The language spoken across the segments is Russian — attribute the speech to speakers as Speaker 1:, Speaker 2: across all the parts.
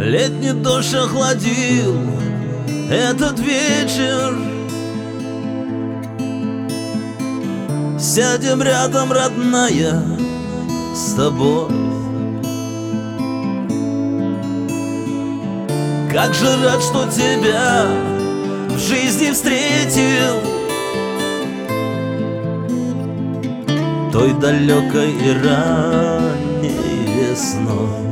Speaker 1: Летний дождь охладил этот вечер. Сядем рядом, родная, с тобой. Как же рад, что тебя в жизни встретил, той далекой и ранней весной.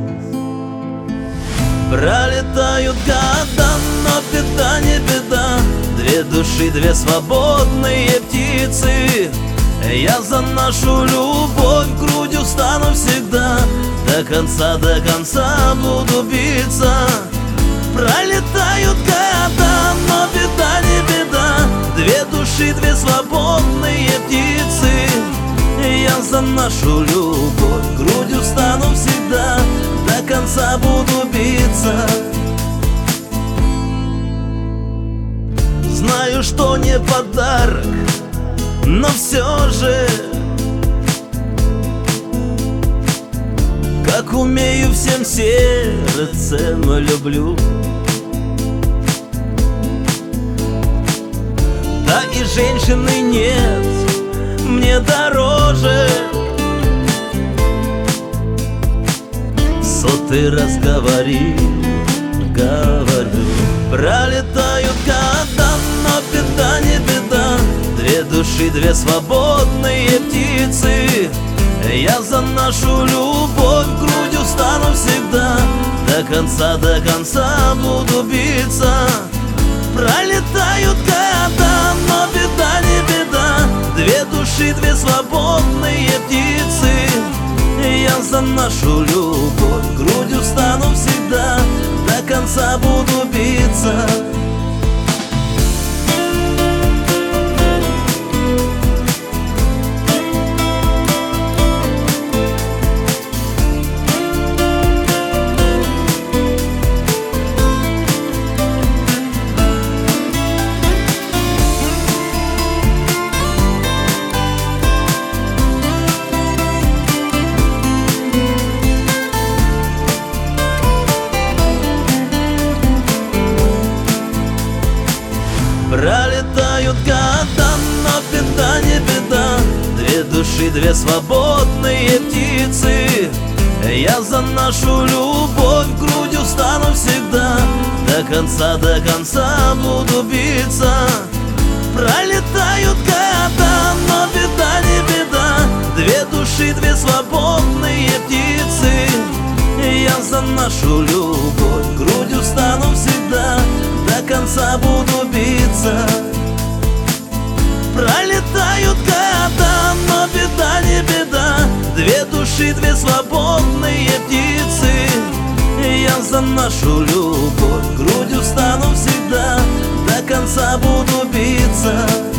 Speaker 1: Пролетают года, но беда не беда. Две души, две свободные птицы. Я за нашу любовь грудью стану всегда. До конца буду биться. Пролетают года, но беда не беда. Две души, две свободные птицы. Я за нашу любовь грудью стану всегда. До конца буду биться. Знаю, что не подарок, но все же, как умею, всем сердцем люблю. Да и женщины нет мне дороже. Сотый раз говорю. Пролетают года, но беда не беда. Две души, две свободные птицы. Я за нашу любовь грудью стану всегда. До конца буду биться. Пролетают года, но беда не беда. Две души, две свободные птицы. Я за нашу любовь грудью стану всегда. До конца буду биться. Пролетают года, но беда не беда. Две души, две свободные птицы. Я за нашу любовь грудью стану всегда. До конца буду биться. Пролетают года, но беда не беда. Две души, две свободные птицы. Я за нашу любовь. конца буду биться. Пролетают года, но беда не беда. Две души, две свободные птицы. Я за нашу любовь грудью стану всегда. До конца буду биться.